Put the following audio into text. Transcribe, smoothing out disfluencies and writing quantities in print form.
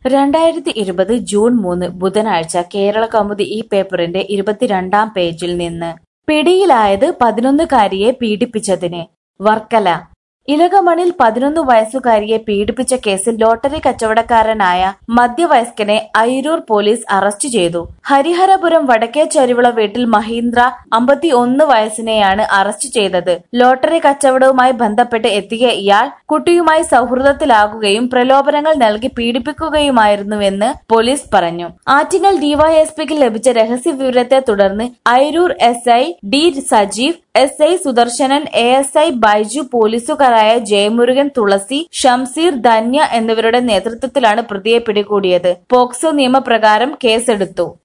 2020 June 3 ബുധനാഴ്ച കേരളകൗമുദി ഈ പേപ്പറിന്റെ 22-ാം പേജിൽ നിന്ന് പിടിയിലായത് 11-കാരിയെ പീഡിപ്പിച്ചതിന്. വർക്കല ഇലകമണിൽ 11 വയസ്സുകാരിയെ പീഡിപ്പിച്ച കേസിൽ ലോട്ടറി കച്ചവടക്കാരനായ മധ്യവയസ്കനെ അയിരൂർ പോലീസ് അറസ്റ്റ് ചെയ്തു. ഹരിഹരപുരം വടക്കേ ചരുവിള വീട്ടിൽ മഹീന്ദ്ര 51 വയസ്സിനെയാണ് അറസ്റ്റ് ചെയ്തത്. ലോട്ടറി കച്ചവടവുമായി ബന്ധപ്പെട്ട് എത്തിയ ഇയാൾ കുട്ടിയുമായി സൗഹൃദത്തിലാകുകയും പ്രലോഭനങ്ങൾ നൽകി പീഡിപ്പിക്കുകയുമായിരുന്നുവെന്ന് പോലീസ് പറഞ്ഞു. ആറ്റിങ്ങൽ ഡിവൈഎസ്പിക്ക് ലഭിച്ച രഹസ്യവിവരത്തെ തുടർന്ന് Ayiroor SI D Sajeev, SI Sudarshanan, ASI Baiju, പോലീസുകാരായ ജയമുരുകൻ, തുളസി, ഷംസീർ, ധന്യ എന്നിവരുടെ നേതൃത്വത്തിലാണ് പ്രതിയെ പിടികൂടിയത്. പോക്സോ നിയമപ്രകാരം കേസെടുത്തു.